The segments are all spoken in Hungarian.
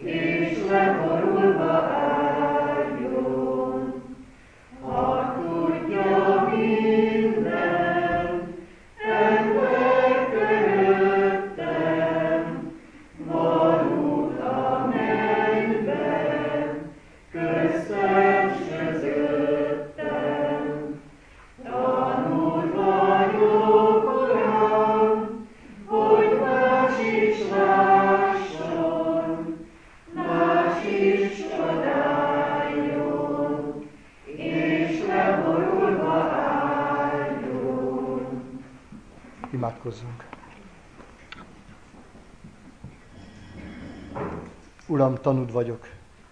és leborulva álljon. Ha tudja minden ember köröttem, van út a mennyben, köztem s közöttem. Tanult vagyok, Uram, hogy más is lásson, más is csodáljon, és leborulva álljon. Imádkozzunk. Uram, tanúd vagyok,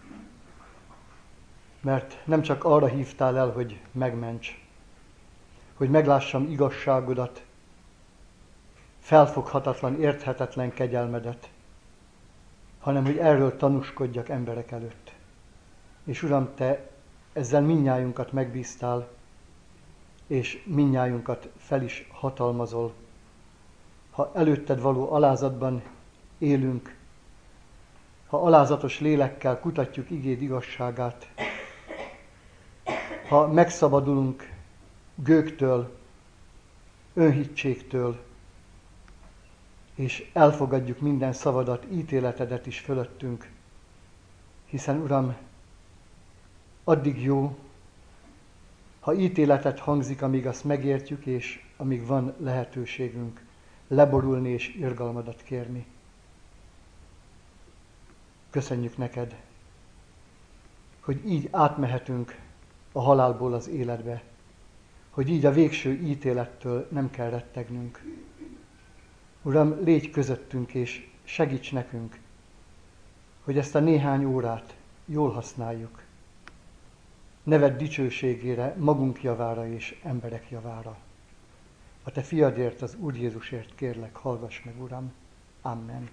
mert nem csak arra hívtál el, hogy megments, hogy meglássam igazságodat, felfoghatatlan, érthetetlen kegyelmedet, hanem hogy erről tanúskodjak emberek előtt. És Uram, Te ezzel mindnyájunkat megbíztál, és mindnyájunkat fel is hatalmazol. Ha előtted való alázatban élünk, ha alázatos lélekkel kutatjuk igéd igazságát, ha megszabadulunk gőgtől, önhitségtől, és elfogadjuk minden szavadat, ítéletedet is fölöttünk, hiszen Uram, addig jó, ha ítéletet hangzik, amíg azt megértjük, és amíg van lehetőségünk leborulni és irgalmadat kérni. Köszönjük neked, hogy így átmehetünk a halálból az életbe, hogy így a végső ítélettől nem kell rettegnünk. Uram, légy közöttünk és segíts nekünk, hogy ezt a néhány órát jól használjuk. Neved dicsőségére, magunk javára és emberek javára. A Te fiadért, az Úr Jézusért kérlek, hallgass meg, Uram. Amen.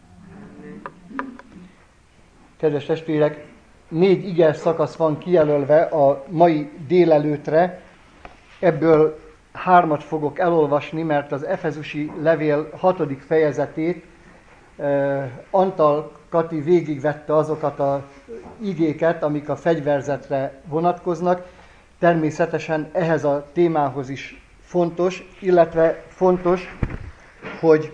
Kedves testvérek, 4 ige szakasz van kijelölve a mai délelőtre. Ebből 3 fogok elolvasni, mert az Efezusi levél 6. fejezetét Antal Kati végigvette azokat az igéket, amik a fegyverzetre vonatkoznak. Természetesen ehhez a témához is fontos, illetve fontos, hogy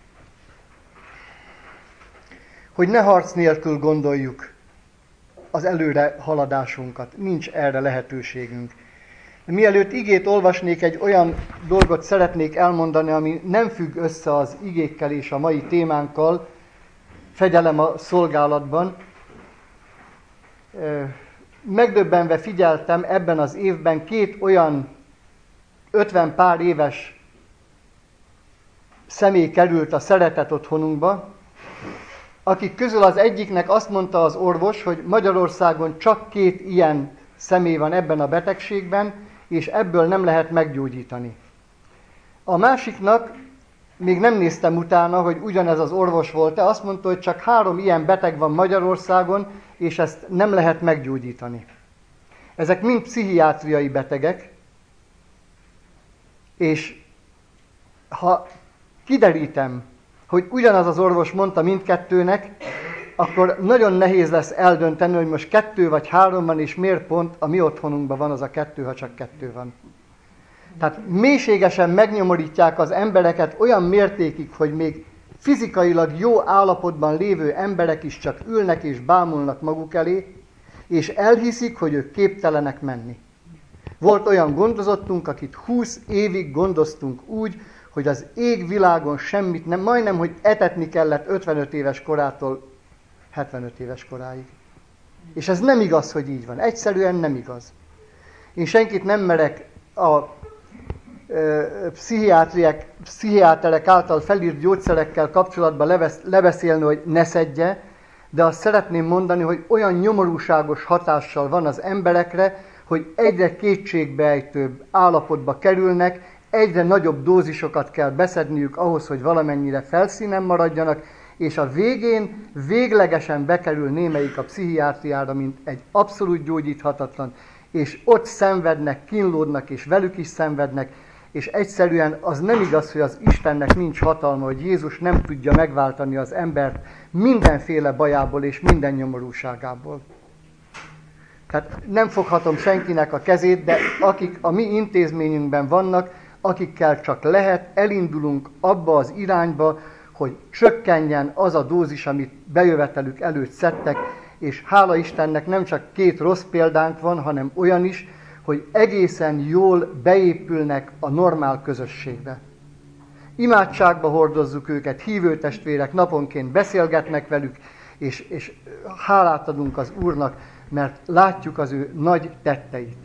ne harc nélkül gondoljuk az előre haladásunkat. Nincs erre lehetőségünk. De mielőtt igét olvasnék, egy olyan dolgot szeretnék elmondani, ami nem függ össze az igékkel és a mai témánkkal, fegyelem a szolgálatban. Megdöbbenve figyeltem ebben az évben 2 olyan 50 pár éves személy került a szeretet otthonunkba, akik közül az egyiknek azt mondta az orvos, hogy Magyarországon csak 2 ilyen személy van ebben a betegségben, és ebből nem lehet meggyógyítani. A másiknak, még nem néztem utána, hogy ugyanez az orvos volt-e, azt mondta, hogy csak 3 ilyen beteg van Magyarországon, és ezt nem lehet meggyógyítani. Ezek mind pszichiátriai betegek, és ha kiderítem, hogy ugyanaz az orvos mondta mindkettőnek, akkor nagyon nehéz lesz eldönteni, hogy most 2 vagy 3 van, és miért pont a mi otthonunkban van az a 2, ha csak 2 van. Tehát mélységesen megnyomorítják az embereket olyan mértékig, hogy még fizikailag jó állapotban lévő emberek is csak ülnek és bámulnak maguk elé, és elhiszik, hogy ők képtelenek menni. Volt olyan gondozottunk, akit 20 évig gondoztunk úgy, hogy az égvilágon semmit nem, majdnem, hogy etetni kellett 55 éves korától 75 éves koráig. És ez nem igaz, hogy így van. Egyszerűen nem igaz. Én senkit nem merek a pszichiáterek által felírt gyógyszerekkel kapcsolatban lebeszélni, hogy ne szedje, de azt szeretném mondani, hogy olyan nyomorúságos hatással van az emberekre, hogy egyre kétségbeejtőbb állapotba kerülnek, egyre nagyobb dózisokat kell beszedniük ahhoz, hogy valamennyire felszínen maradjanak, és a végén véglegesen bekerül némelyik a pszichiátriára, mint egy abszolút gyógyíthatatlan, és ott szenvednek, kínlódnak, és velük is szenvednek, és egyszerűen az nem igaz, hogy az Istennek nincs hatalma, hogy Jézus nem tudja megváltani az embert mindenféle bajából és minden nyomorúságából. Tehát nem foghatom senkinek a kezét, de akik a mi intézményünkben vannak, akikkel csak lehet, elindulunk abba az irányba, hogy csökkenjen az a dózis, amit bejövetelük előtt szedtek, és hála Istennek nem csak 2 rossz példánk van, hanem olyan is, hogy egészen jól beépülnek a normál közösségbe. Imádságba hordozzuk őket, hívő testvérek naponként beszélgetnek velük, és hálát adunk az Úrnak, mert látjuk az ő nagy tetteit.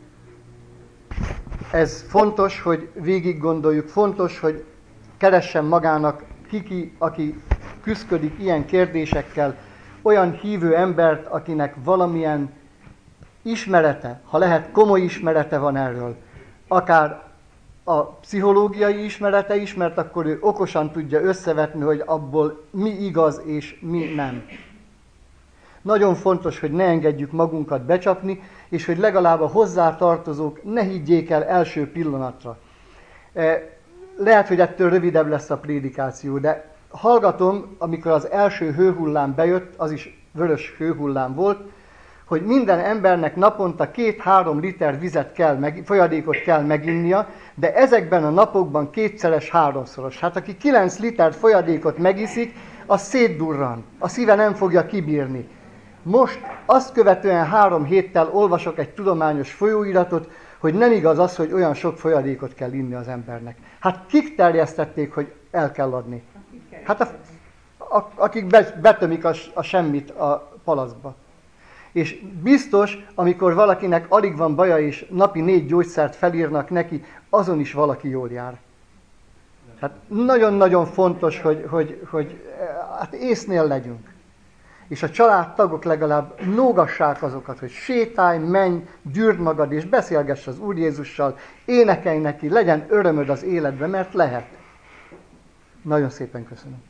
Ez fontos, hogy végig gondoljuk, fontos, hogy keressen magának aki küszködik ilyen kérdésekkel, olyan hívő embert, akinek valamilyen ismerete, ha lehet komoly ismerete van erről, akár a pszichológiai ismerete is, mert akkor ő okosan tudja összevetni, hogy abból mi igaz és mi nem. Nagyon fontos, hogy ne engedjük magunkat becsapni, és hogy legalább a hozzátartozók ne higgyék el első pillanatra. Lehet, hogy ettől rövidebb lesz a prédikáció, de hallgatom, amikor az első hőhullám bejött, az is vörös hőhullám volt, hogy minden embernek naponta 2-3 liter vizet folyadékot kell meginnia, de ezekben a napokban 2-szeres, 3-szoros. Hát aki 9 liter folyadékot megiszik, az szétdurran, a szíve nem fogja kibírni. Most azt követően 3 héttel olvasok egy tudományos folyóiratot, hogy nem igaz az, hogy olyan sok folyadékot kell inni az embernek. Hát kik terjesztették, hogy el kell adni? Hát akik betömik a semmit a palacba. És biztos, amikor valakinek alig van baja, és napi 4 gyógyszert felírnak neki, azon is valaki jól jár. Hát nagyon-nagyon fontos, hogy hát észnél legyünk. És a családtagok legalább nógassák azokat, hogy sétálj, menj, gyűrd magad, és beszélgess az Úr Jézussal, énekelj neki, legyen örömöd az életben, mert lehet. Nagyon szépen köszönöm.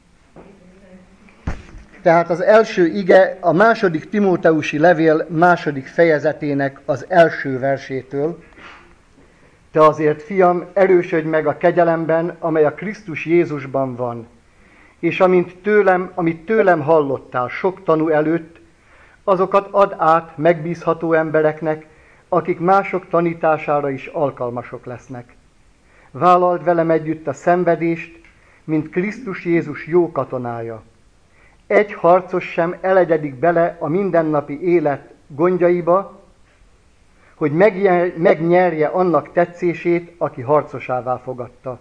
Tehát az első ige a 2. Timóteusi levél 2. fejezetének az első versétől. Te azért, fiam, erősödj meg a kegyelemben, amely a Krisztus Jézusban van, és amit tőlem hallottál sok tanú előtt, azokat add át megbízható embereknek, akik mások tanítására is alkalmasok lesznek. Vállald velem együtt a szenvedést, mint Krisztus Jézus jó katonája. Egy harcos sem elegyedik bele a mindennapi élet gondjaiba, hogy megnyerje annak tetszését, aki harcosává fogadta.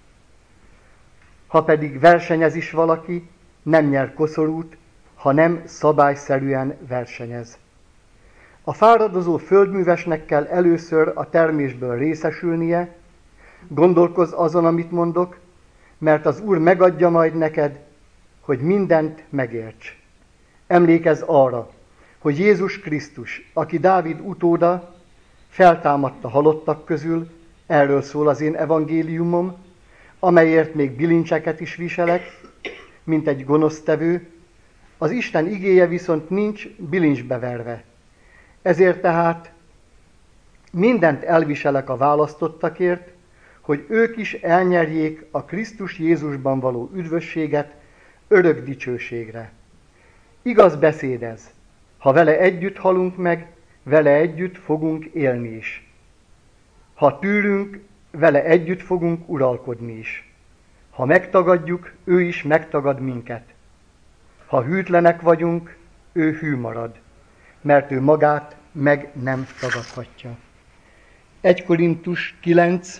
Ha pedig versenyez is valaki, nem nyer koszorút, hanem szabályszerűen versenyez. A fáradozó földművesnek kell először a termésből részesülnie, gondolkozz azon, amit mondok, mert az Úr megadja majd neked, hogy mindent megérts. Emlékezz arra, hogy Jézus Krisztus, aki Dávid utóda, feltámadta halottak közül, erről szól az én evangéliumom, amelyért még bilincseket is viselek, mint egy gonosztevő, az Isten igéje viszont nincs bilincsbe verve. Ezért tehát mindent elviselek a választottakért, hogy ők is elnyerjék a Krisztus Jézusban való üdvösséget örök dicsőségre. Igaz beszéd ez, ha vele együtt halunk meg, vele együtt fogunk élni is. Ha tűrünk, vele együtt fogunk uralkodni is. Ha megtagadjuk, ő is megtagad minket. Ha hűtlenek vagyunk, ő hű marad, mert ő magát meg nem tagadhatja. 1 Korintus 9,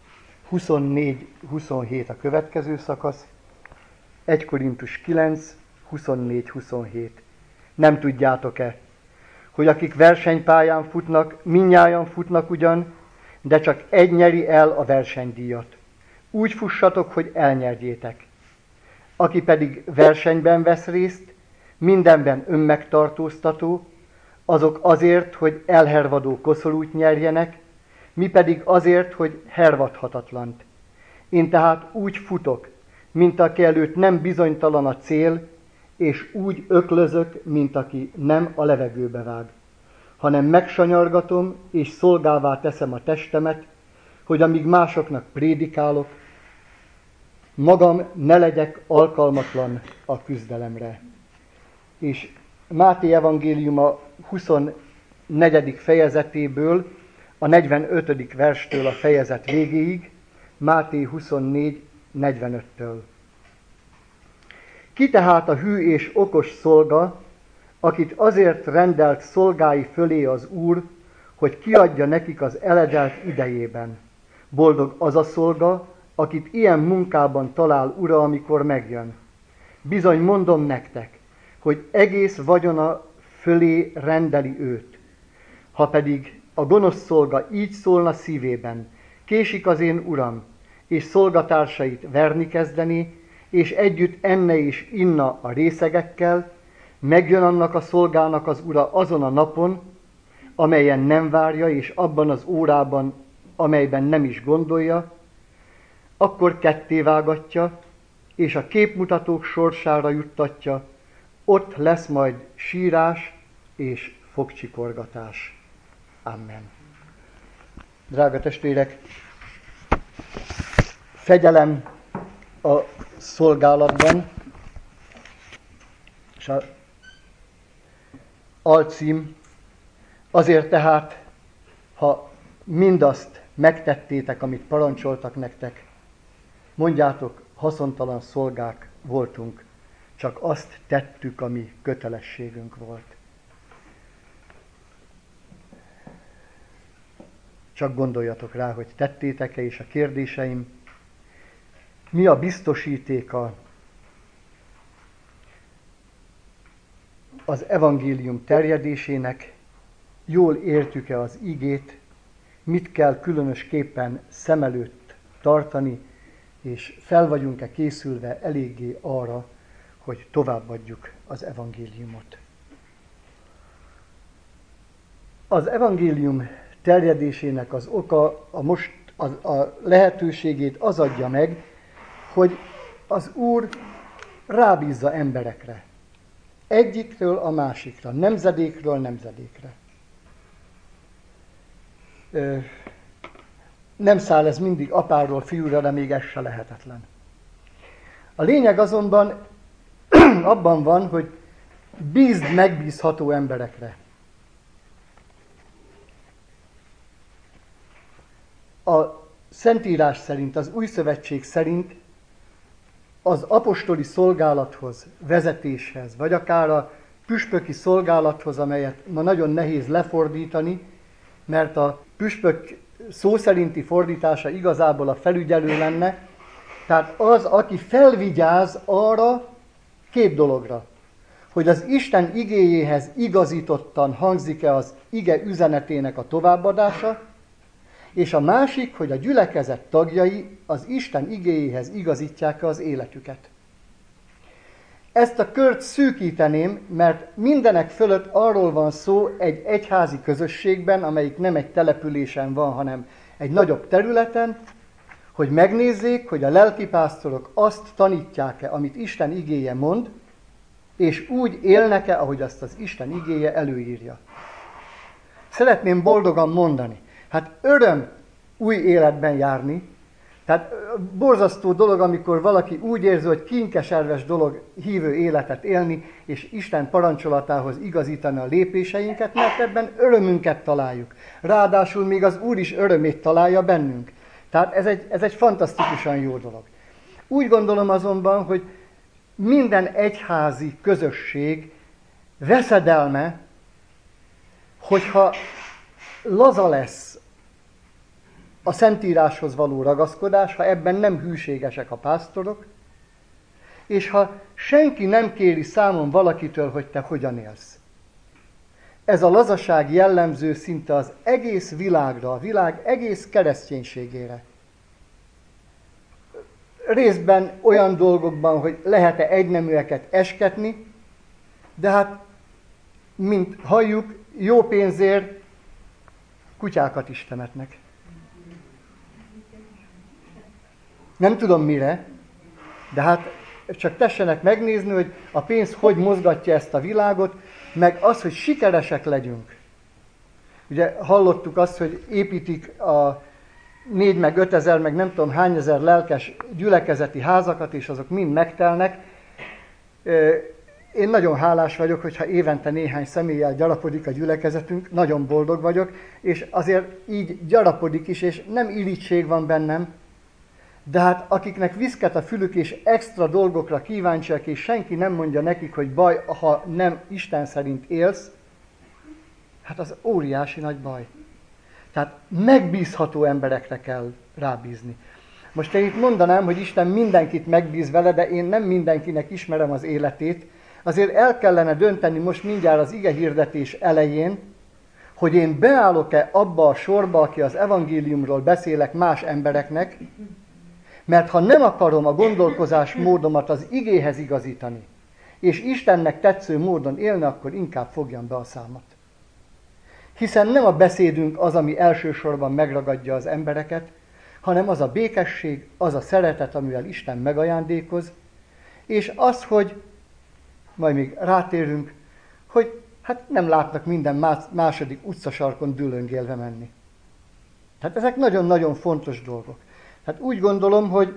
24-27 a következő szakasz. 1 Korintus 9, 24-27. Nem tudjátok-e, hogy akik versenypályán futnak, mindnyájan futnak ugyan, de csak egy nyeri el a versenydíjat. Úgy fussatok, hogy elnyerjétek. Aki pedig versenyben vesz részt, mindenben önmegtartóztató, azok azért, hogy elhervadó koszorút nyerjenek, mi pedig azért, hogy hervadhatatlant. Én tehát úgy futok, mint aki előtt nem bizonytalan a cél, és úgy öklözök, mint aki nem a levegőbe vág, hanem megsanyargatom és szolgává teszem a testemet, hogy amíg másoknak prédikálok, magam ne legyek alkalmatlan a küzdelemre. És Máté evangéliuma 24. fejezetéből, a 45. verstől a fejezet végéig, Máté 24. 45-től. Ki tehát a hű és okos szolga, akit azért rendelt szolgái fölé az Úr, hogy kiadja nekik az eledelt idejében. Boldog az a szolga, akit ilyen munkában talál ura, amikor megjön. Bizony mondom nektek, hogy egész vagyona fölé rendeli őt. Ha pedig a gonosz szolga így szólna szívében, késik az én uram, és szolgatársait verni kezdeni, és együtt enne és inna a részegekkel, megjön annak a szolgának az ura azon a napon, amelyen nem várja, és abban az órában, amelyben nem is gondolja, akkor kettévágatja, és a képmutatók sorsára juttatja, ott lesz majd sírás és fogcsikorgatás. Amen. Drága testvérek, fegyelem a szolgálatban, és a alcím azért tehát, ha mindazt megtettétek, amit parancsoltak nektek, mondjátok, haszontalan szolgák voltunk, csak azt tettük, ami kötelességünk volt. Csak gondoljatok rá, hogy tettétek-e, és a kérdéseim, mi a biztosítéka az evangélium terjedésének, jól értjük-e az igét, mit kell különösképpen szem előtt tartani, és fel vagyunk-e készülve eléggé arra, hogy továbbadjuk az evangéliumot. Az evangélium terjedésének az oka, a lehetőségét az adja meg, hogy az Úr rábízza emberekre. Egyikről a másikra, nemzedékről nemzedékre. Nem száll ez mindig apáról fiúra, de még ez se lehetetlen. A lényeg azonban abban van, hogy bízd megbízható emberekre. A Szentírás szerint, az Új Szövetség szerint az apostoli szolgálathoz, vezetéshez, vagy akár a püspöki szolgálathoz, amelyet ma nagyon nehéz lefordítani, mert a püspök szó szerinti fordítása igazából a felügyelő lenne, tehát az, aki felvigyáz arra két dologra, hogy az Isten igéjéhez igazítottan hangzik-e az ige üzenetének a továbbadása, és a másik, hogy a gyülekezet tagjai az Isten igéjéhez igazítják az életüket. Ezt a kört szűkíteném, mert mindenek fölött arról van szó egy egyházi közösségben, amelyik nem egy településen van, hanem egy nagyobb területen, hogy megnézzék, hogy a lelkipásztorok azt tanítják-e, amit Isten igéje mond, és úgy élnek-e, ahogy azt az Isten igéje előírja. Szeretném boldogan mondani, hát öröm új életben járni, tehát borzasztó dolog, amikor valaki úgy érzi, hogy kinkeserves dolog hívő életet élni, és Isten parancsolatához igazítani a lépéseinket, mert ebben örömünket találjuk. Ráadásul még az Úr is örömét találja bennünk. Tehát ez egy fantasztikusan jó dolog. Úgy gondolom azonban, hogy minden egyházi közösség veszedelme, hogyha laza lesz a Szentíráshoz való ragaszkodás, ha ebben nem hűségesek a pásztorok, és ha senki nem kéri számon valakitől, hogy te hogyan élsz. Ez a lazaság jellemző szinte az egész világra, a világ egész kereszténységére. Részben olyan dolgokban, hogy lehet-e egyneműeket esketni, de hát, mint halljuk, jó pénzért kutyákat is temetnek. Nem tudom mire, de hát csak tessenek megnézni, hogy a pénz hogy mozgatja ezt a világot, meg az, hogy sikeresek legyünk. Ugye hallottuk azt, hogy építik a 4 meg 5 ezer, meg nem tudom hány ezer lelkes gyülekezeti házakat, és azok mind megtelnek. Én nagyon hálás vagyok, hogyha évente néhány személlyel gyarapodik a gyülekezetünk, nagyon boldog vagyok, és azért így gyarapodik is, és nem irigység van bennem, de hát akiknek viszket a fülük, és extra dolgokra kíváncsiak, és senki nem mondja nekik, hogy baj, ha nem Isten szerint élsz, hát az óriási nagy baj. Tehát megbízható emberekre kell rábízni. Most én itt mondanám, hogy Isten mindenkit megbíz vele, de én nem mindenkinek ismerem az életét. Azért el kellene dönteni most mindjárt az ige hirdetés elején, hogy én beállok-e abba a sorba, aki az evangéliumról beszélek más embereknek, mert ha nem akarom a gondolkozás módomat az igéhez igazítani, és Istennek tetsző módon élni, akkor inkább fogjam be a számat. Hiszen nem a beszédünk az, ami elsősorban megragadja az embereket, hanem az a békesség, az a szeretet, amivel Isten megajándékoz, és az, hogy, majd még rátérünk, hogy hát nem látnak minden második utcasarkon dülöngélve menni. Tehát ezek nagyon-nagyon fontos dolgok. Tehát úgy gondolom, hogy,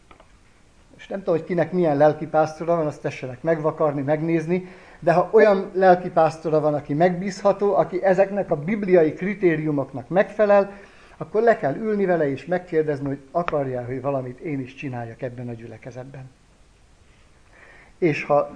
és nem tudom, hogy kinek milyen lelkipásztora van, azt tessenek megvakarni, megnézni, de ha olyan lelkipásztora van, aki megbízható, aki ezeknek a bibliai kritériumoknak megfelel, akkor le kell ülni vele és megkérdezni, hogy akarja, hogy valamit én is csináljak ebben a gyülekezetben. És ha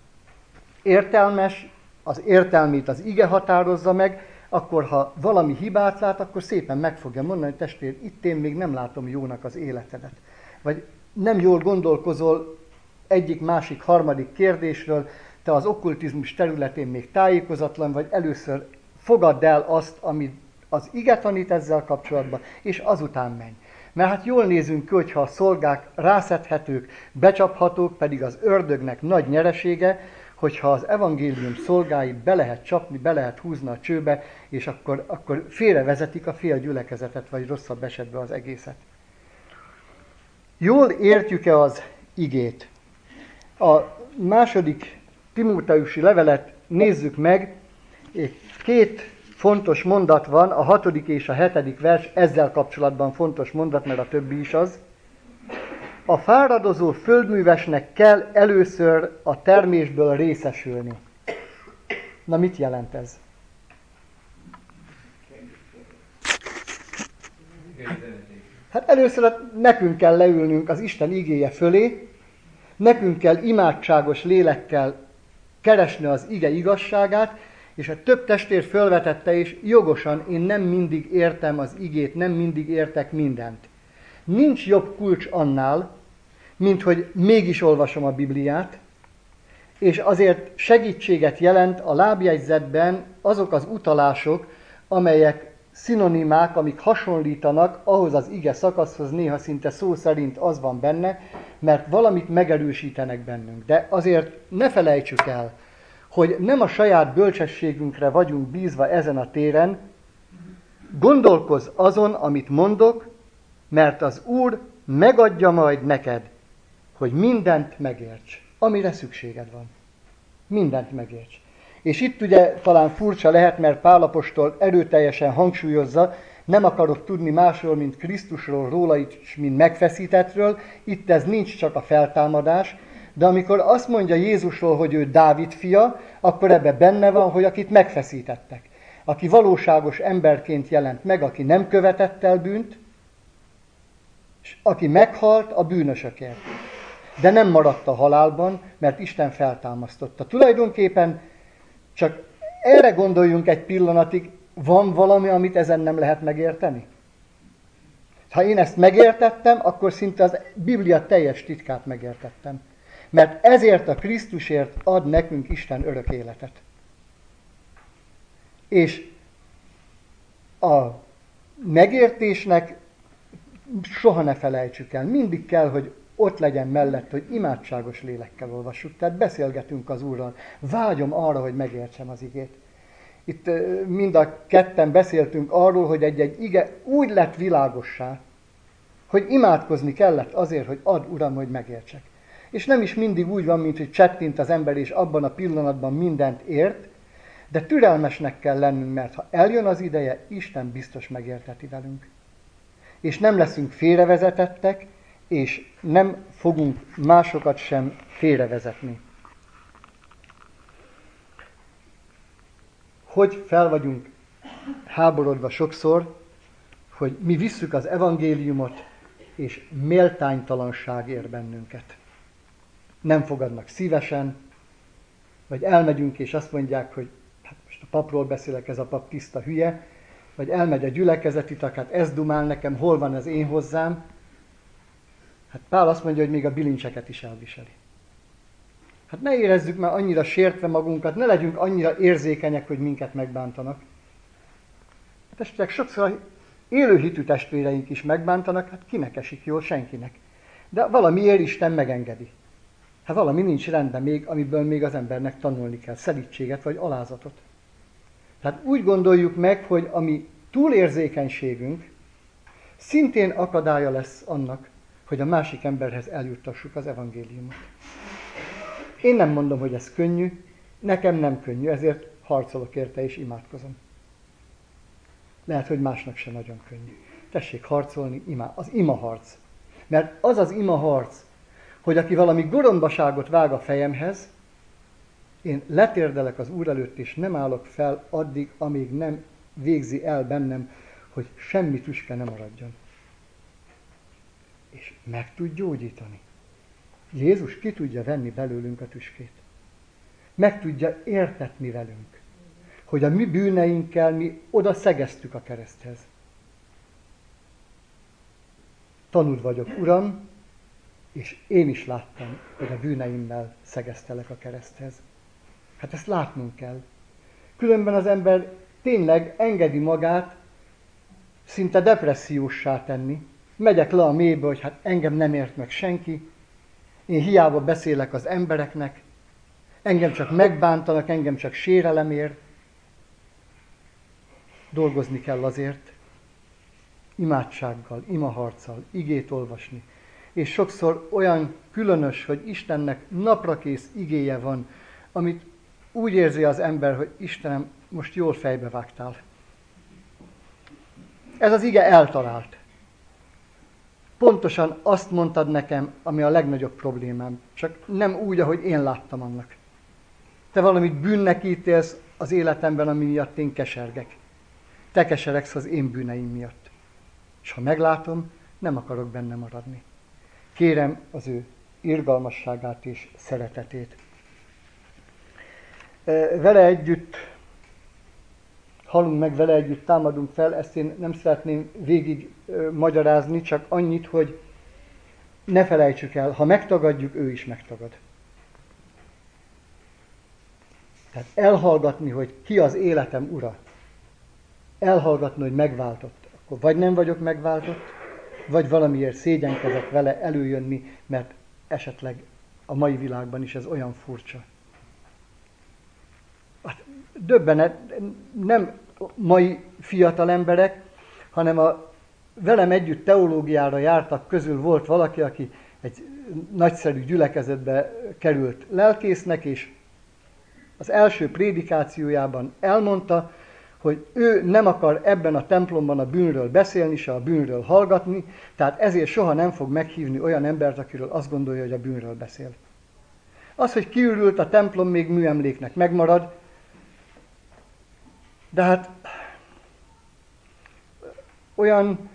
értelmes, az értelmét az ige határozza meg, akkor ha valami hibát lát, akkor szépen meg fogja mondani, hogy testvér, itt én még nem látom jónak az életedet. Vagy nem jól gondolkozol egyik, másik, harmadik kérdésről, te az okkultizmus területén még tájékozatlan vagy, először fogadd el azt, amit az ige tanít ezzel kapcsolatban, és azután menj. Mert hát jól nézünk ki, hogyha a szolgák rászedhetők, becsaphatók, pedig az ördögnek nagy nyeresége, hogyha az evangélium szolgáit be lehet csapni, be lehet húzni a csőbe, és akkor félrevezetik a fél gyülekezetet, vagy rosszabb esetben az egészet. Jól értjük-e az igét? A második Timóteusi levelet nézzük meg, 2 fontos mondat van, a 6. és a 7. vers, ezzel kapcsolatban fontos mondat, mert a többi is az. A fáradozó földművesnek kell először a termésből részesülni. Na, mit jelent ez? Hát először nekünk kell leülnünk az Isten igéje fölé, nekünk kell imádságos lélekkel keresni az ige igazságát, és a több testvér fölvetette, és jogosan én nem mindig értem az igét, nem mindig értek mindent. Nincs jobb kulcs annál, mint hogy mégis olvasom a Bibliát, és azért segítséget jelent a lábjegyzetben azok az utalások, amelyek szinonimák, amik hasonlítanak ahhoz az ige szakaszhoz, néha szinte szó szerint az van benne, mert valamit megerősítenek bennünk. De azért ne felejtsük el, hogy nem a saját bölcsességünkre vagyunk bízva ezen a téren, gondolkozz azon, amit mondok, mert az Úr megadja majd neked, hogy mindent megérts, amire szükséged van. Mindent megérts. És itt ugye talán furcsa lehet, mert Pál apostol erőteljesen hangsúlyozza, nem akarok tudni másról, mint Krisztusról, róla is, mint megfeszítettről. Itt ez nincs csak a feltámadás, de amikor azt mondja Jézusról, hogy ő Dávid fia, akkor ebbe benne van, hogy akit megfeszítettek. Aki valóságos emberként jelent meg, aki nem követett el bűnt, és aki meghalt a bűnösökért. De nem maradt a halálban, mert Isten feltámasztotta. Tulajdonképpen csak erre gondoljunk egy pillanatig, van valami, amit ezen nem lehet megérteni? Ha én ezt megértettem, akkor szinte az Biblia teljes titkát megértettem. Mert ezért a Krisztusért ad nekünk Isten örök életet. És a megértésnek soha ne felejtsük el. Mindig kell, hogy ott legyen mellett, hogy imádságos lélekkel olvassuk. Tehát beszélgetünk az Úrral. Vágyom arra, hogy megértsem az igét. Itt mind a ketten beszéltünk arról, hogy egy ige úgy lett világossá, hogy imádkozni kellett azért, hogy add, Uram, hogy megértsek. És nem is mindig úgy van, mint hogy csettint az ember, és abban a pillanatban mindent ért, de türelmesnek kell lennünk, mert ha eljön az ideje, Isten biztos megérteti velünk. és nem leszünk félrevezetettek, és nem fogunk másokat sem félrevezetni. Hogy fel vagyunk háborodva sokszor, hogy mi visszük az evangéliumot, és méltánytalanság ér bennünket. Nem fogadnak szívesen, vagy elmegyünk, és azt mondják, hogy hát most a papról beszélek, ez a pap tiszta hülye, vagy elmegy a gyülekezeti tag, hát ez dumál nekem, hol van az én hozzám. Hát Pál azt mondja, hogy még a bilincseket is elviseli. Hát ne érezzük már annyira sértve magunkat, ne legyünk annyira érzékenyek, hogy minket megbántanak. Testvérek, sokszor élő hitű testvéreink is megbántanak, hát kinek esik jól? Senkinek. De valamiért Isten megengedi. Hát valami nincs rendben még, amiből még az embernek tanulni kell, szelídséget vagy alázatot. Tehát úgy gondoljuk meg, hogy a mi túlérzékenységünk szintén akadálya lesz annak, hogy a másik emberhez eljuttassuk az evangéliumot. Én nem mondom, hogy ez könnyű, nekem nem könnyű, ezért harcolok érte és imádkozom. Lehet, hogy másnak sem nagyon könnyű. Tessék harcolni, az imaharc. Mert az az imaharc, hogy aki valami gorombaságot vág a fejemhez, én letérdelek az Úr előtt, és nem állok fel addig, amíg nem végzi el bennem, hogy semmi tüske nem maradjon. És meg tud gyógyítani. Jézus ki tudja venni belőlünk a tüskét. Meg tudja értetni velünk, hogy a mi bűneinkkel mi oda szegeztük a kereszthez. Tanúd vagyok, Uram, és én is láttam, hogy a bűneimmel szegeztelek a kereszthez. Hát ezt látnunk kell. Különben az ember tényleg engedi magát szinte depresszióssá tenni. Megyek le a mélybe, hogy hát engem nem ért meg senki, én hiába beszélek az embereknek, engem csak megbántanak, engem csak sérelem ér. Dolgozni kell azért, imádsággal, imaharccal, igét olvasni. És sokszor olyan különös, hogy Istennek naprakész igéje van, amit úgy érzi az ember, hogy Istenem, most jól fejbe vágtál. Ez az ige eltalált. Pontosan azt mondtad nekem, ami a legnagyobb problémám, csak nem úgy, ahogy én láttam annak. Te valamit bűnnek ítélsz az életemben, ami miatt én kesergek. Te keseregsz az én bűneim miatt. És ha meglátom, nem akarok benne maradni. Kérem az ő irgalmasságát és szeretetét. Vele együtt halunk meg, vele együtt támadunk fel, ezt én nem szeretném végig magyarázni, csak annyit, hogy ne felejtsük el, ha megtagadjuk, ő is megtagad. Tehát elhallgatni, hogy ki az életem ura, elhallgatni, hogy megváltott, akkor vagy nem vagyok megváltott, vagy valamiért szégyenkezek vele előjönni, mert esetleg a mai világban is ez olyan furcsa. Hát döbbenet, nem mai fiatal emberek, hanem a velem együtt teológiára jártak közül volt valaki, aki egy nagyszerű gyülekezetbe került lelkésznek, és az első prédikációjában elmondta, hogy ő nem akar ebben a templomban a bűnről beszélni, se a bűnről hallgatni, tehát ezért soha nem fog meghívni olyan embert, akiről azt gondolja, hogy a bűnről beszél. Az, hogy kiürült a templom, még műemléknek megmarad, de hát olyan,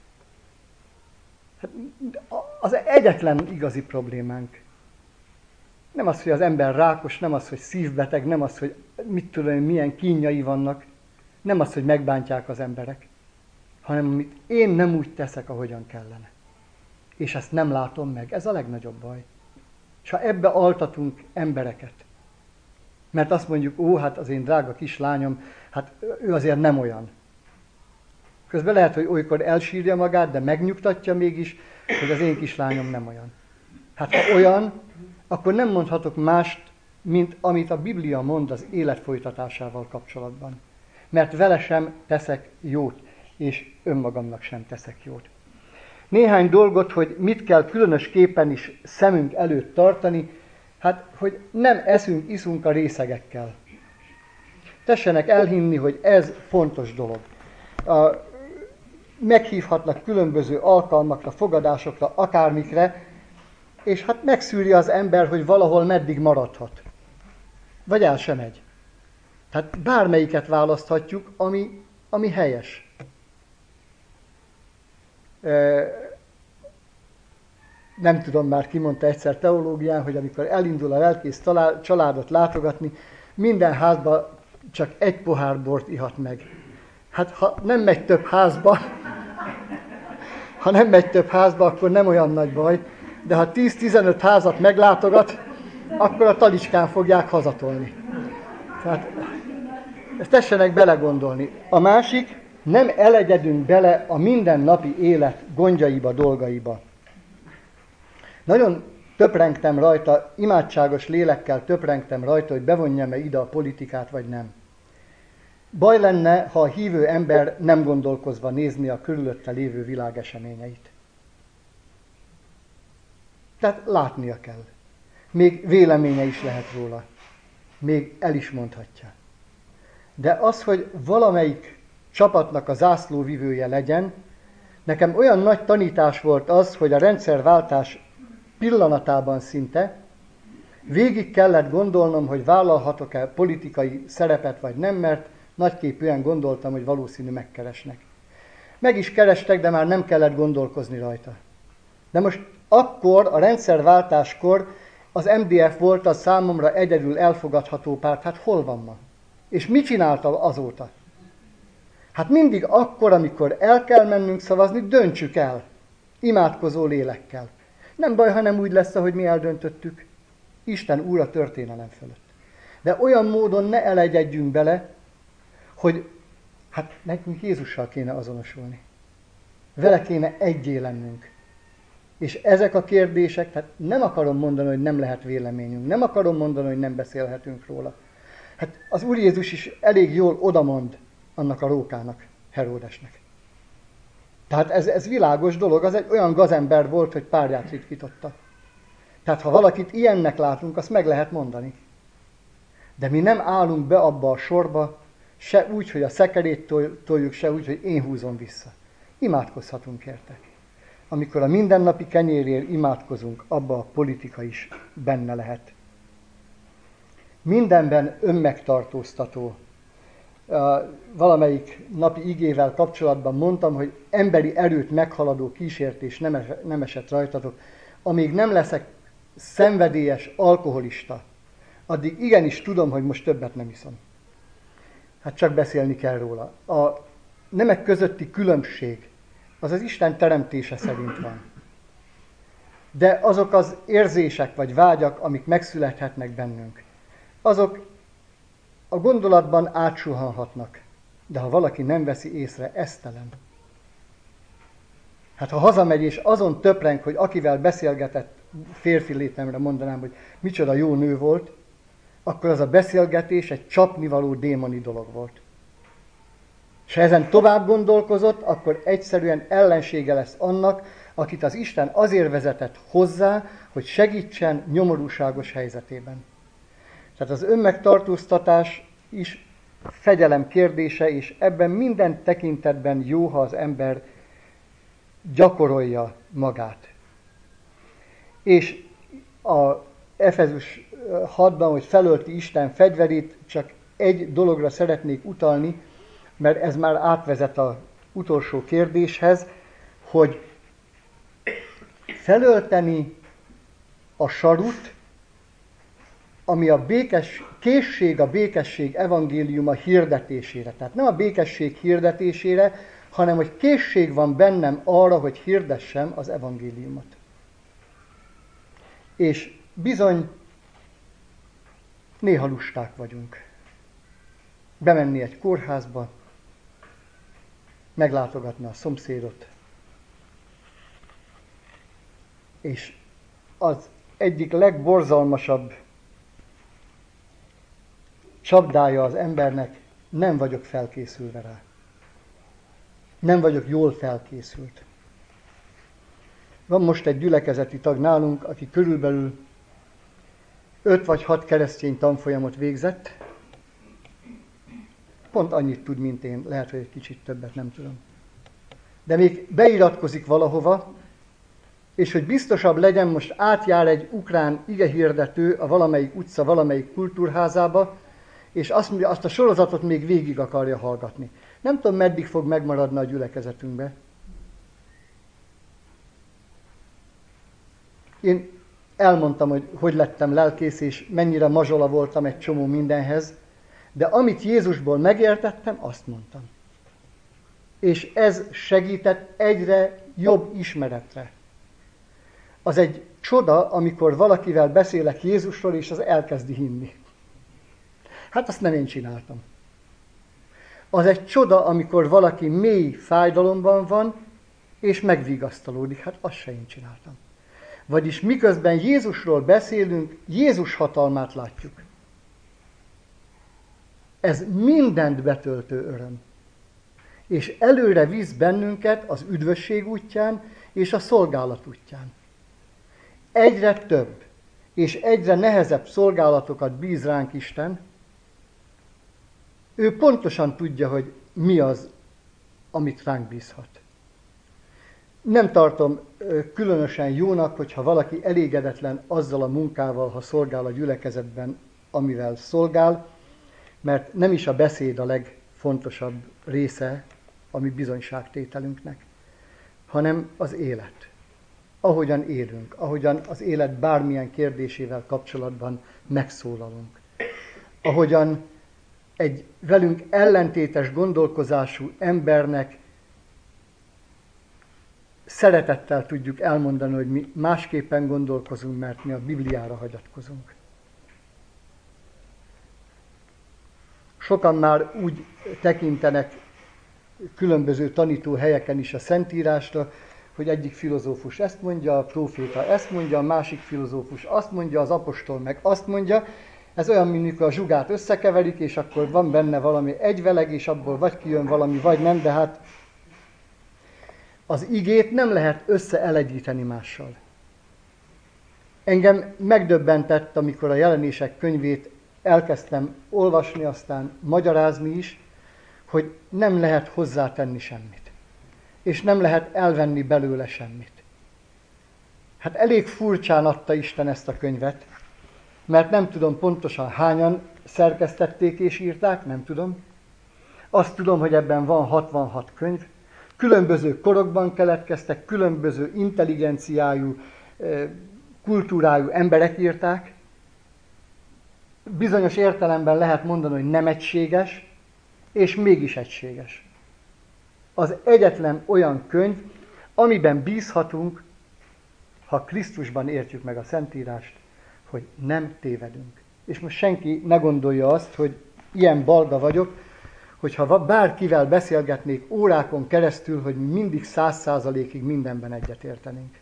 az egyetlen igazi problémánk. Nem az, hogy az ember rákos, nem az, hogy szívbeteg, nem az, hogy mit tudom, milyen kínjai vannak, nem az, hogy megbántják az emberek, hanem amit én nem úgy teszek, ahogyan kellene. És ezt nem látom meg. Ez a legnagyobb baj. És ha ebbe altatunk embereket, mert azt mondjuk, ó, hát az én drága kislányom, hát ő azért nem olyan. Közben lehet, hogy olykor elsírja magát, de megnyugtatja mégis, hogy az én kislányom nem olyan. Hát ha olyan, akkor nem mondhatok mást, mint amit a Biblia mond az élet folytatásával kapcsolatban. Mert vele sem teszek jót, és önmagamnak sem teszek jót. Néhány dolgot, hogy mit kell különösképpen is szemünk előtt tartani, hát, hogy nem eszünk, iszunk a részegekkel. Tessenek elhinni, hogy ez fontos dolog. meghívhatnak különböző alkalmakra, fogadásokra, akármikre, és hát megszűri az ember, hogy valahol meddig maradhat. Vagy el sem megy. Tehát bármelyiket választhatjuk, ami helyes. Nem tudom, már ki mondta egyszer teológián, hogy amikor elindul a lelkész családot látogatni, minden házba csak egy pohár bort ihat meg. Hát ha nem megy több házba, akkor nem olyan nagy baj, de ha 10-15 házat meglátogat, akkor a talicskán fogják hazatolni. Tehát ezt tessenek belegondolni. A másik, nem elegyedünk bele a mindennapi élet gondjaiba, dolgaiba. Nagyon töprengtem rajta, imádságos lélekkel töprengtem rajta, hogy bevonjam-e ide a politikát, vagy nem. Baj lenne, ha a hívő ember nem gondolkozva nézni a körülötte lévő világ eseményeit. Tehát látnia kell. Még véleménye is lehet róla. Még el is mondhatja. De az, hogy valamelyik csapatnak a zászlóvivője legyen, nekem olyan nagy tanítás volt az, hogy a rendszerváltás pillanatában szinte végig kellett gondolnom, hogy vállalhatok-e politikai szerepet vagy nem, mert nagyképűen gondoltam, hogy valószínű megkeresnek. Meg is kerestek, de már nem kellett gondolkozni rajta. De most akkor, a rendszerváltáskor az MDF volt a számomra egyedül elfogadható párt. Hát hol van ma? És mit csinálta azóta? Hát mindig akkor, amikor el kell mennünk szavazni, döntsük el. Imádkozó lélekkel. Nem baj, ha nem úgy lesz, ahogy mi eldöntöttük. Isten úr a történelem fölött. De olyan módon ne elegyedjünk bele, hogy hát nekünk Jézussal kéne azonosulni. Vele kéne egyé lennünk. És ezek a kérdések, tehát nem akarom mondani, hogy nem lehet véleményünk, nem akarom mondani, hogy nem beszélhetünk róla. Hát az Úr Jézus is elég jól odamond annak a rókának, Heródesnek. Tehát ez világos dolog, az egy olyan gazember volt, hogy párját ritkította. Tehát ha valakit ilyennek látunk, azt meg lehet mondani. De mi nem állunk be abba a sorba, se úgy, hogy a szekerét toljuk, se úgy, hogy én húzom vissza. Imádkozhatunk érte. Amikor a mindennapi kenyérért imádkozunk, abba a politika is benne lehet. Mindenben önmegtartóztató. Valamelyik napi igével kapcsolatban mondtam, hogy emberi erőt meghaladó kísértés nem esett rajtatok. Amíg nem leszek szenvedélyes alkoholista, addig igenis tudom, hogy most többet nem iszom. Hát csak beszélni kell róla. A nemek közötti különbség az az Isten teremtése szerint van. De azok az érzések vagy vágyak, amik megszülethetnek bennünk, azok a gondolatban átsuhanhatnak. De ha valaki nem veszi észre, esztelen. Hát ha hazamegy és azon töpreng, hogy akivel beszélgetett, férfi létemre mondanám, hogy micsoda jó nő volt, akkor az a beszélgetés egy csapnivaló démoni dolog volt. És ha ezen tovább gondolkozott, akkor egyszerűen ellensége lesz annak, akit az Isten azért vezetett hozzá, hogy segítsen nyomorúságos helyzetében. Tehát az önmegtartóztatás is fegyelem kérdése, és ebben minden tekintetben jó, ha az ember gyakorolja magát. És a Efezus 6-ban, hogy felölti Isten fegyverét, csak egy dologra szeretnék utalni, mert ez már átvezet az utolsó kérdéshez, hogy felölteni a sarut, ami a készség a békesség evangéliuma hirdetésére. Tehát nem a békesség hirdetésére, hanem hogy készség van bennem arra, hogy hirdessem az evangéliumot. És bizony néha lusták vagyunk. Bemenni egy kórházba, meglátogatni a szomszédot, és az egyik legborzalmasabb csapdája az embernek, nem vagyok felkészülve rá. Nem vagyok jól felkészült. Van most egy gyülekezeti tag nálunk, aki körülbelül 5 vagy 6 keresztény tanfolyamot végzett. Pont annyit tud, mint én, lehet, hogy egy kicsit többet, nem tudom. de még beiratkozik valahova, és hogy biztosabb legyen, most átjár egy ukrán igehirdető a valamelyik utca, valamelyik kultúrházába, és azt mondja, azt a sorozatot még végig akarja hallgatni. Nem tudom, meddig fog megmaradni a gyülekezetünkbe. Én elmondtam, hogy lettem lelkész, és mennyire mazsola voltam egy csomó mindenhez, de amit Jézusból megértettem, azt mondtam. És ez segített egyre jobb ismeretre. Az egy csoda, amikor valakivel beszélek Jézusról, és az elkezdi hinni. Hát azt nem én csináltam. Az egy csoda, amikor valaki mély fájdalomban van, és megvigasztalódik. Hát azt se én csináltam. Vagyis miközben Jézusról beszélünk, Jézus hatalmát látjuk. Ez mindent betöltő öröm. És előre visz bennünket az üdvösség útján és a szolgálat útján. Egyre több és egyre nehezebb szolgálatokat bíz ránk Isten. Ő pontosan tudja, hogy mi az, amit ránk bízhat. Nem tartom különösen jónak, hogyha valaki elégedetlen azzal a munkával, ha szolgál a gyülekezetben, amivel szolgál, mert nem is a beszéd a legfontosabb része a mi bizonyságtételünknek, hanem az élet. Ahogyan élünk, ahogyan az élet bármilyen kérdésével kapcsolatban megszólalunk. Ahogyan egy velünk ellentétes gondolkozású embernek szeretettel tudjuk elmondani, hogy mi másképpen gondolkozunk, mert mi a Bibliára hagyatkozunk. Sokan már úgy tekintenek különböző tanítóhelyeken is a Szentírásra, hogy egyik filozófus ezt mondja, a próféta ezt mondja, a másik filozófus azt mondja, az apostol meg azt mondja. Ez olyan, mint mikor a zsugát összekeverik, és akkor van benne valami egyveleg, és abból vagy kijön valami, vagy nem, de hát az igét nem lehet összeelegyíteni mással. Engem megdöbbentett, amikor a Jelenések könyvét elkezdtem olvasni, aztán magyarázni is, hogy nem lehet hozzátenni semmit. És nem lehet elvenni belőle semmit. Hát elég furcsán adta Isten ezt a könyvet, mert nem tudom pontosan hányan szerkesztették és írták, nem tudom. Azt tudom, hogy ebben van 66 könyv. Különböző korokban keletkeztek, különböző intelligenciájú, kultúrájú emberek írták. Bizonyos értelemben lehet mondani, hogy nem egységes, és mégis egységes. Az egyetlen olyan könyv, amiben bízhatunk, ha Krisztusban értjük meg a Szentírást, hogy nem tévedünk. És most senki ne gondolja azt, hogy ilyen balga vagyok, hogyha bárkivel beszélgetnék órákon keresztül, hogy mindig 100%-ig mindenben egyetértenénk.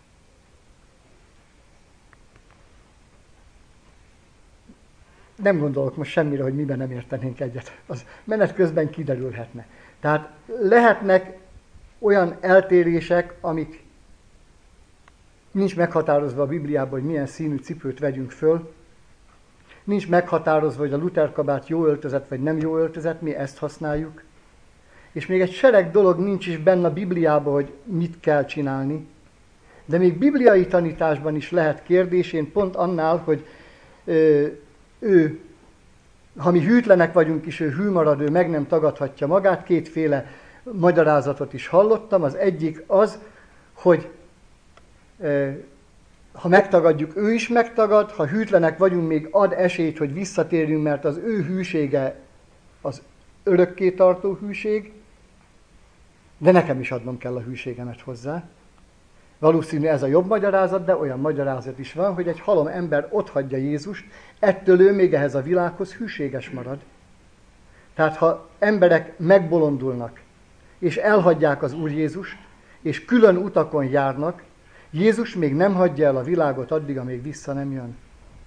Nem gondolok most semmire, hogy miben nem értenénk egyet. Az menet közben kiderülhetne. Tehát lehetnek olyan eltérések, amik nincs meghatározva a Bibliában, hogy milyen színű cipőt vegyünk föl. Nincs meghatározva, hogy a Luther kabát jó öltözet vagy nem jó öltözet, mi ezt használjuk. És még egy sereg dolog nincs is benne a Bibliában, hogy mit kell csinálni. De még bibliai tanításban is lehet kérdés, én pont annál, hogy ha mi hűtlenek vagyunk is, ő hű marad, ő meg nem tagadhatja magát. Kétféle magyarázatot is hallottam. Az egyik az, hogy ha megtagadjuk, ő is megtagad, ha hűtlenek vagyunk, még ad esélyt, hogy visszatérjünk, mert az ő hűsége az örökké tartó hűség, de nekem is adnom kell a hűségemet hozzá. Valószínű ez a jobb magyarázat, de olyan magyarázat is van, hogy egy halom ember otthagyja Jézust, ettől ő még ehhez a világhoz hűséges marad. Tehát ha emberek megbolondulnak, és elhagyják az Úr Jézust, és külön utakon járnak, Jézus még nem hagyja el a világot addig, amíg vissza nem jön.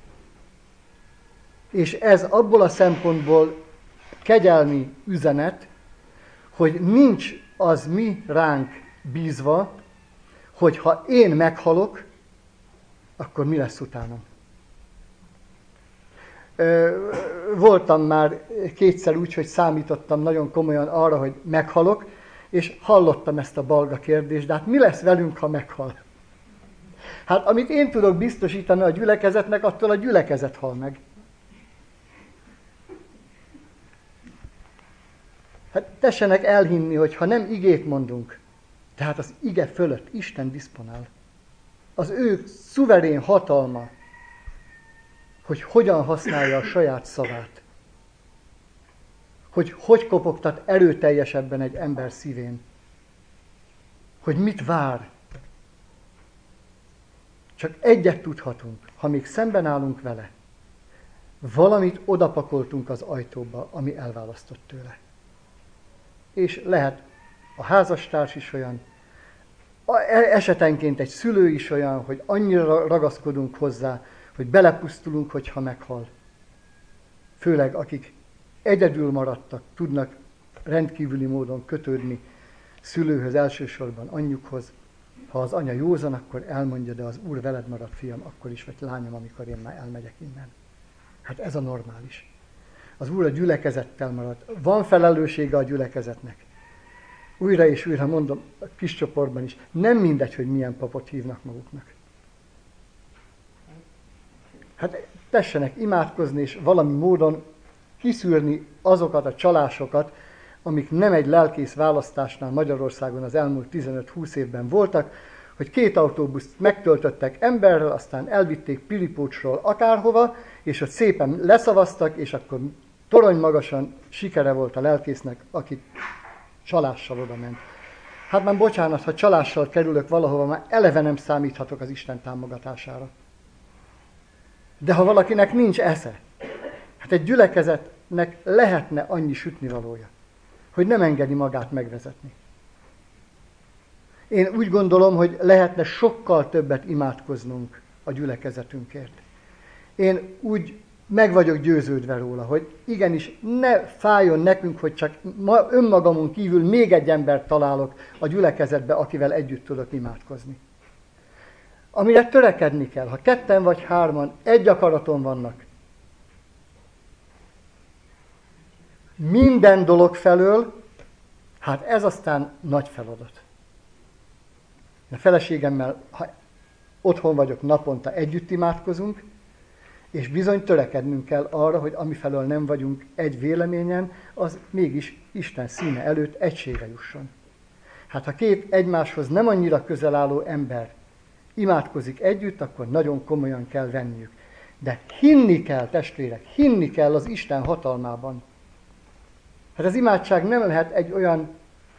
És ez abból a szempontból kegyelmi üzenet, hogy nincs az mi ránk bízva, hogy ha én meghalok, akkor mi lesz utánam. Voltam már kétszer úgy, hogy számítottam nagyon komolyan arra, hogy meghalok, és hallottam ezt a balga kérdést, de hát mi lesz velünk, ha meghal? Hát amit én tudok biztosítani a gyülekezetnek, attól a gyülekezet hal meg. Hát tessenek elhinni, hogy ha nem igét mondunk, tehát az ige fölött Isten diszponál. Az ő szuverén hatalma, hogy hogyan használja a saját szavát. Hogy kopogtat erőteljesebben egy ember szívén. Hogy mit vár. Csak egyet tudhatunk, ha még szemben állunk vele. Valamit odapakoltunk az ajtóba, ami elválasztott tőle. És lehet a házastárs is olyan, esetenként egy szülő is olyan, hogy annyira ragaszkodunk hozzá, hogy belepusztulunk, hogyha meghal. Főleg akik egyedül maradtak, tudnak rendkívüli módon kötődni szülőhöz, elsősorban anyjukhoz. Ha az anya józan, akkor elmondja, de az Úr veled marad, fiam, akkor is, vagy lányom, amikor én már elmegyek innen. Hát ez a normális. Az Úr a gyülekezettel marad. Van felelőssége a gyülekezetnek. Újra és újra mondom, a kis csoportban is, nem mindegy, hogy milyen papot hívnak maguknak. Hát tessenek imádkozni, és valami módon kiszűrni azokat a csalásokat, amik nem egy lelkész választásnál Magyarországon az elmúlt 15-20 évben voltak, hogy 2 autóbuszt megtöltöttek emberrel, aztán elvitték Pilipócsról akárhova, és ott szépen leszavaztak, és akkor torony magasan sikere volt a lelkésznek, aki csalással oda ment. Hát már bocsánat, ha csalással kerülök valahova, már eleve nem számíthatok az Isten támogatására. De ha valakinek nincs esze, hát egy gyülekezetnek lehetne annyi sütnivalója, hogy nem engedi magát megvezetni. Én úgy gondolom, hogy lehetne sokkal többet imádkoznunk a gyülekezetünkért. Én úgy meg vagyok győződve róla, hogy igenis ne fájjon nekünk, hogy csak önmagamon kívül még egy embert találok a gyülekezetbe, akivel együtt tudok imádkozni. Amire törekedni kell, ha 2 vagy 3 egy akaraton vannak, minden dolog felől, hát ez aztán nagy feladat. A feleségemmel, ha otthon vagyok, naponta együtt imádkozunk, és bizony törekednünk kell arra, hogy amifelől nem vagyunk egy véleményen, az mégis Isten színe előtt egységre jusson. Hát ha 2 egymáshoz nem annyira közel álló ember imádkozik együtt, akkor nagyon komolyan kell venniük. De hinni kell, testvérek, hinni kell az Isten hatalmában. Hát az imádság nem lehet egy olyan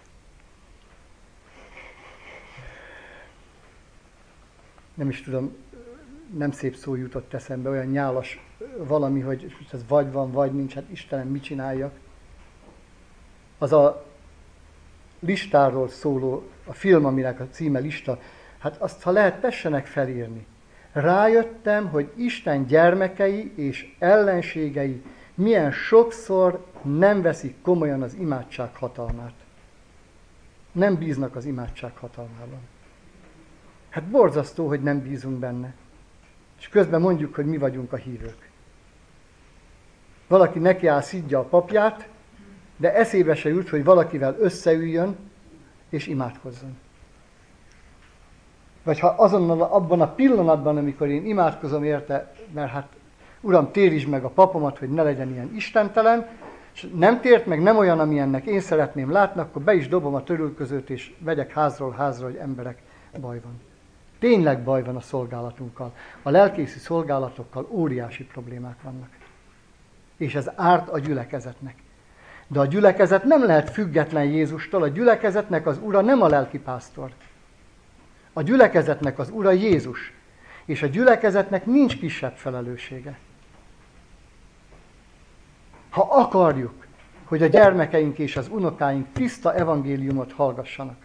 nem is tudom, nem szép szó jutott eszembe, olyan nyálas valami, hogy ez vagy van, vagy nincs, hát Istenem, mit csináljak. Az a listáról szóló, a film, aminek a címe lista, hát azt, ha lehet, tessenek felírni. Rájöttem, hogy Isten gyermekei és ellenségei milyen sokszor nem veszik komolyan az imádság hatalmát. Nem bíznak az imádság hatalmában. Hát borzasztó, hogy nem bízunk benne. És közben mondjuk, hogy mi vagyunk a hívők. Valaki nekiáll szidja a papját, de eszébe se jut, hogy valakivel összeüljön és imádkozzon. Vagy ha azonnal abban a pillanatban, amikor én imádkozom érte, mert hát Uram, térítsd meg a papomat, hogy ne legyen ilyen istentelen, és nem tért meg, nem olyan, amilyennek én szeretném látni, akkor be is dobom a törülközőt, és vegyek házról házra, hogy emberek, baj van. Tényleg baj van a szolgálatunkkal. A lelkészi szolgálatokkal óriási problémák vannak. És ez árt a gyülekezetnek. De a gyülekezet nem lehet független Jézustól, a gyülekezetnek az ura nem a lelkipásztor. A gyülekezetnek az ura Jézus. És a gyülekezetnek nincs kisebb felelőssége. Ha akarjuk, hogy a gyermekeink és az unokáink tiszta evangéliumot hallgassanak,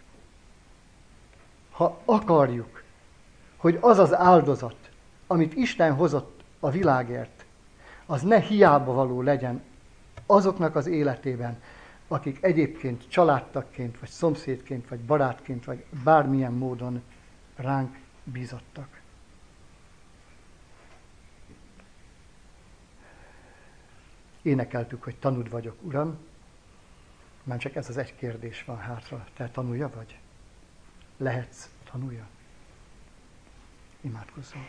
ha akarjuk, hogy az az áldozat, amit Isten hozott a világért, az ne hiába való legyen azoknak az életében, akik egyébként családtagként, vagy szomszédként, vagy barátként, vagy bármilyen módon ránk bízottak. Énekeltük, hogy tanúd vagyok, Uram, Már csak ez az egy kérdés van hátra. Te tanulja vagy? Lehetsz tanulja? Imádkozzunk.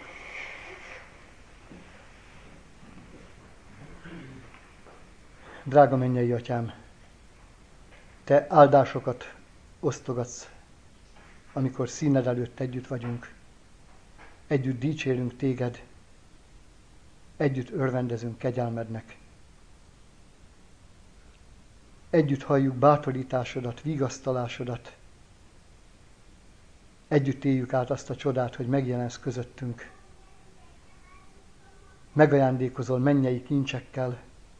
Drága mennyei Atyám, Te áldásokat osztogatsz, amikor színed előtt együtt vagyunk, együtt dicsérünk Téged, együtt örvendezünk kegyelmednek. Együtt halljuk bátorításodat, vigasztalásodat, együtt éljük át azt a csodát, hogy megjelensz közöttünk. Megajándékozol mennyei kincsekkel.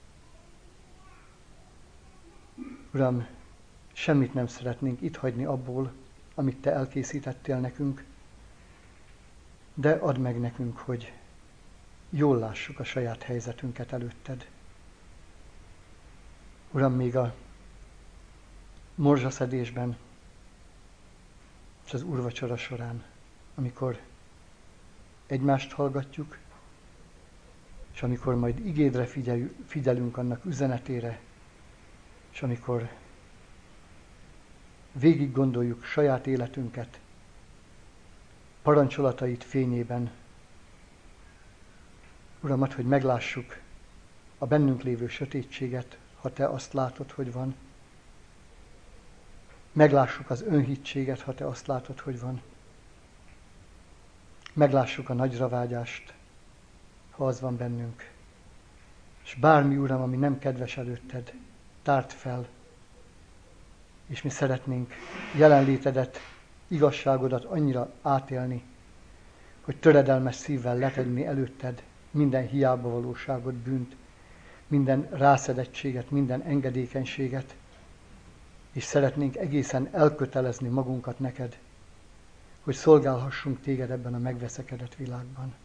Uram, semmit nem szeretnénk itt hagyni abból, amit Te elkészítettél nekünk, de add meg nekünk, hogy jól lássuk a saját helyzetünket előtted. Uram, még a morzsaszedésben és az úrvacsora során, amikor egymást hallgatjuk, és amikor majd igédre figyelünk annak üzenetére, és amikor végig gondoljuk saját életünket, parancsolatait fényében, Uram, add, hogy meglássuk a bennünk lévő sötétséget, ha Te azt látod, hogy van. Meglássuk az önhittséget, ha Te azt látod, hogy van. Meglássuk a nagyravágyást, ha az van bennünk. És bármi, Uram, ami nem kedves előtted, tárd fel, és mi szeretnénk jelenlétedet, igazságodat annyira átélni, hogy töredelmes szívvel letenni előtted minden hiába valóságot, bűnt, minden rászedettséget, minden engedékenységet, és szeretnénk egészen elkötelezni magunkat neked, hogy szolgálhassunk téged ebben a megveszekedett világban.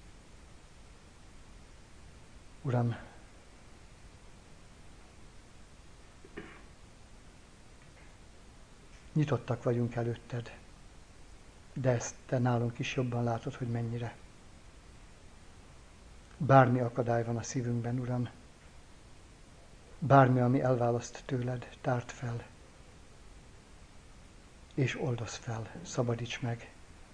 Uram, nyitottak vagyunk előtted, de ezt Te nálunk is jobban látod, hogy mennyire. Bármi akadály van a szívünkben, Uram, bármi, ami elválaszt tőled, tárd fel, és oldozz fel, szabadíts meg.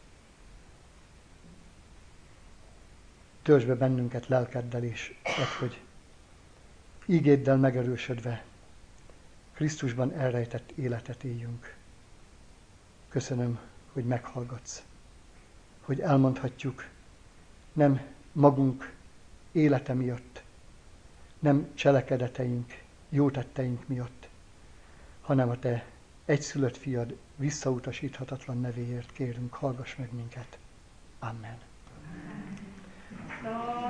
Töltsd be bennünket lelkeddel, és add, hogy ígéddel megerősödve Krisztusban elrejtett életet éljünk. Köszönöm, hogy meghallgatsz, hogy elmondhatjuk, nem magunk élete miatt, nem cselekedeteink, jótetteink miatt, hanem a Te egyszülött fiad visszautasíthatatlan nevéért kérünk, hallgass meg minket. Amen.